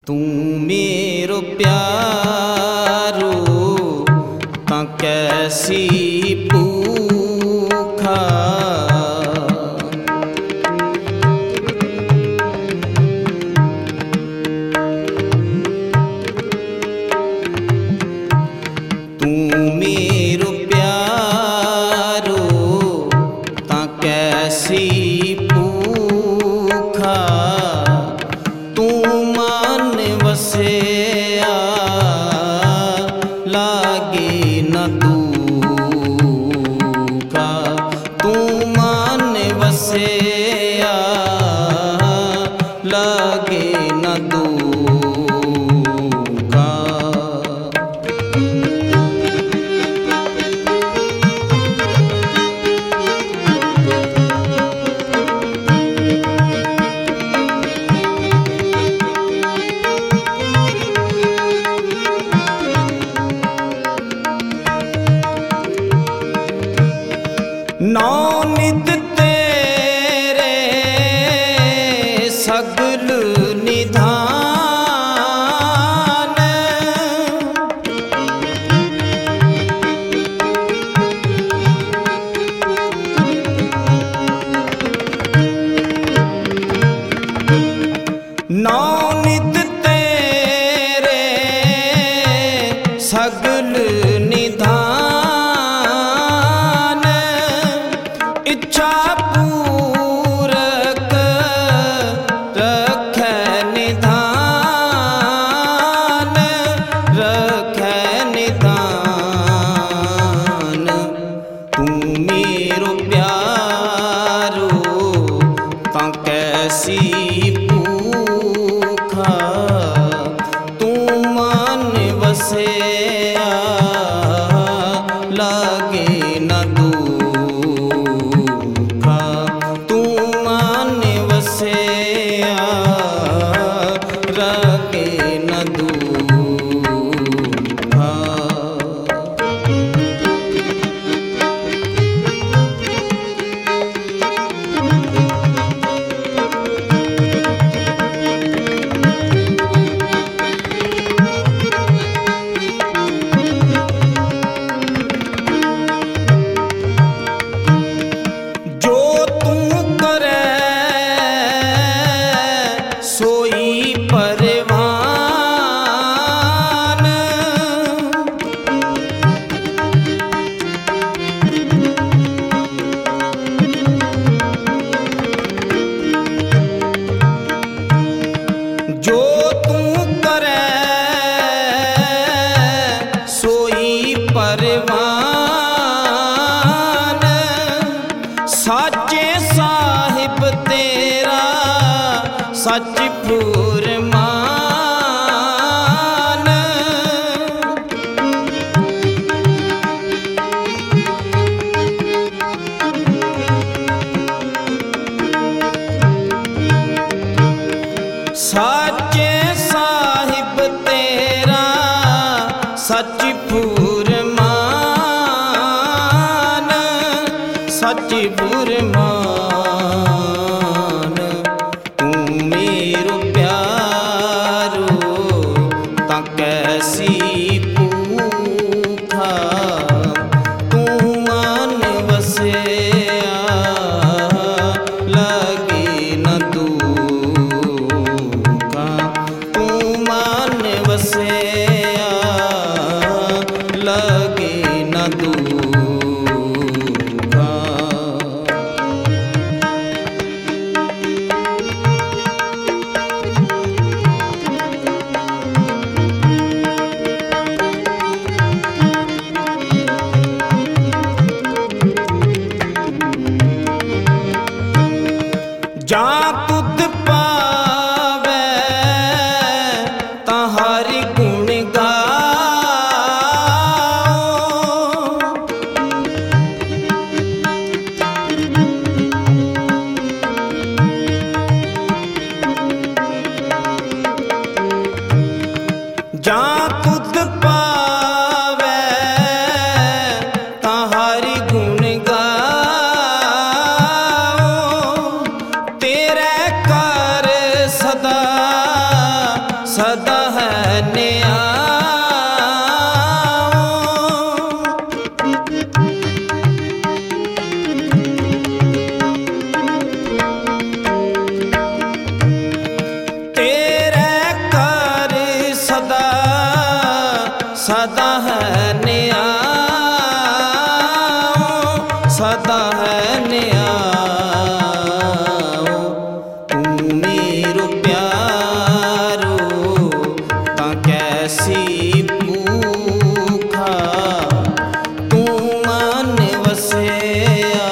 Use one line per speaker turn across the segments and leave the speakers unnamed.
तू मेरो प्यारो ता कैसी भूखा, तू मेरो प्यारो ता कैसी भूखा, तू मान वसया लागे न दूका, तू मान वसया लागे न दूका। नौ नित तेरे सगल निधान, नौ नित तेरे सगल निधान, इच्छा पूरक रखै निधान, रखै निधान। तू मेरो प्यारो ता कैसी भूखा, तू मान वसया लागे न दूका, तू मान वसया लागे न दूका। जो तू करे सोई परवान, जो तू करे सोई परवान, साचे साहिब तेरा सच फुरमान, साचे साहिब तेरा सच फुरमान, सच फुरमान। तू मेरो प्यारो ता कैसी भूखा, तू मान वसया लागे न दूका, तू मान वसया लागे न दूका। सदा है न्याओ। तेरे कर सदा सदा है न्याओ, सदा है न्याओ। तू मेरो प्यारो तां कैसी भूखा, तू मन वसया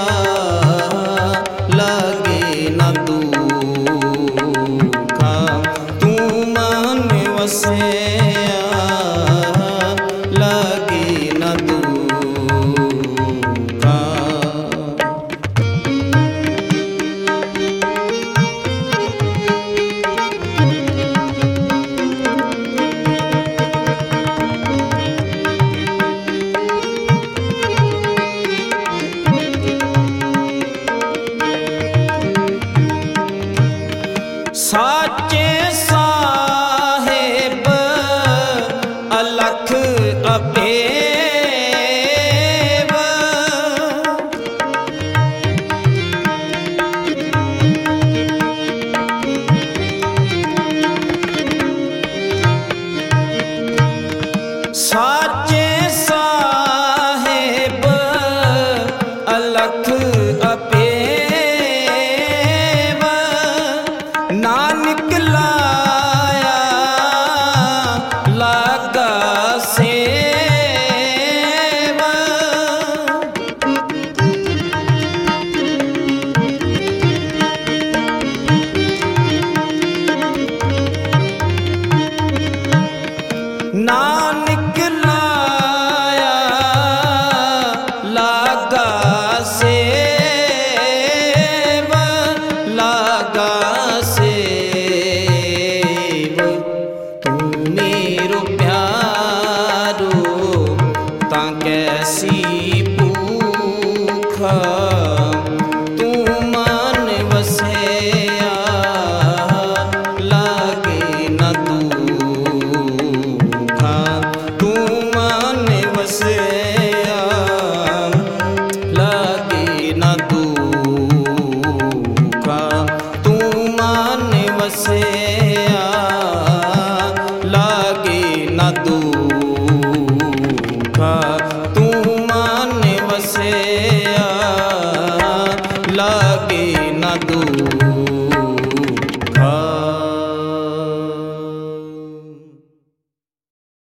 लगे न दुखा, तू मन वसया